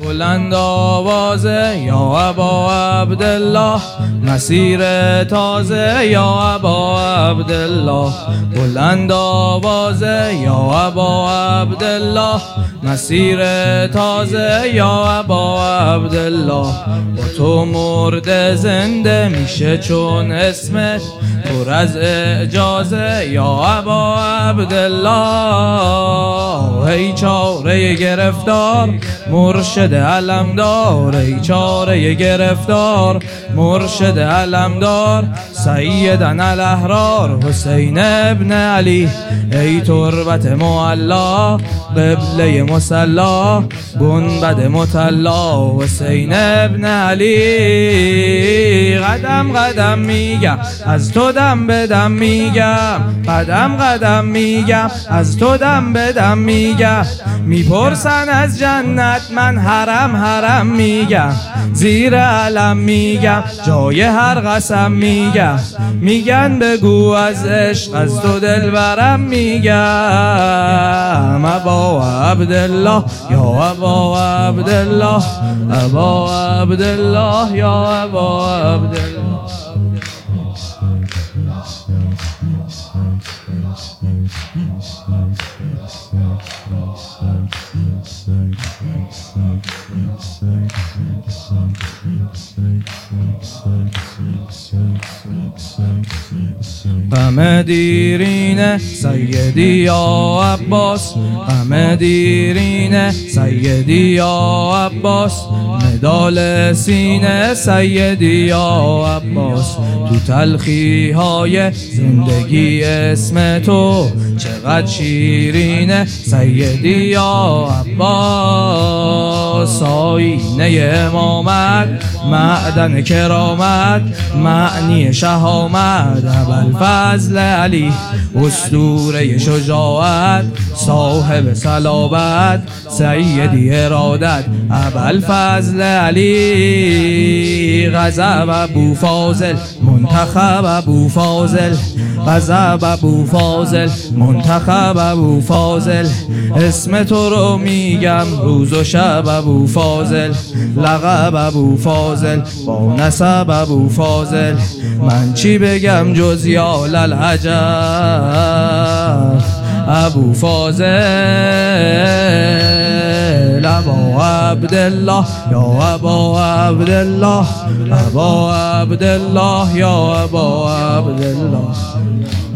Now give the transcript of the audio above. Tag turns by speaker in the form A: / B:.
A: بلند آوازه یا ابا عبدالله، مسیر تازه یا ابا عبدالله. بلند آوازه یا ابا عبدالله، مسیر تازه یا ابا عبدالله. با تو مرده زنده میشه چون اسمت پر از اجازه یا ابا عبدالله. ای چاره گرفتار مرشد علمدار، ای چاره گرفتار مرشد علمدار. سیدنا الاحرار حسین ابن علی، ای تربت معلا قبله مصلا گنبد مطلا. حسین ابن علی قدم قدم میگم از تو دم به دم میگم، قدم قدم میگم از تو دم به دم میگم. میپرسن از جنت من حرم حرم میگم، زیر علم میگم جای هر قسم میگم. میگن بگو از عشق از تو دلبرم میگم. ابا عبدالله یا ابا عبدالله، ابا عبدالله یا ابا عبدالله. غم دیرینه سیدی یا عباس، غم دیرینه سیدی یا عباس. مدال سینه سیدی یا عباس. تو تلخی های زندگی اسم تو چقدر شیرینه سیدی یا عباس. آینه امامت معدن کرامت معنی شهامت. ابوالفضل علی اسطوره شجاعت صاحب صلابت سیدی ارادت. ابوالفضل علی غضب ابو فاضل منتخب ابو فاضل، غضب ابو فاضل منتخب ابو فاضل. اسم تو رو میگم روز و شب ابو فاضل، لقب ابو فاضل با نسب ابو فاضل. من چی بگم جز یا للعجب ابو فاضل. ابا عبدالله یا ابا عبدالله، ابا عبدالله یا ابا عبدالله.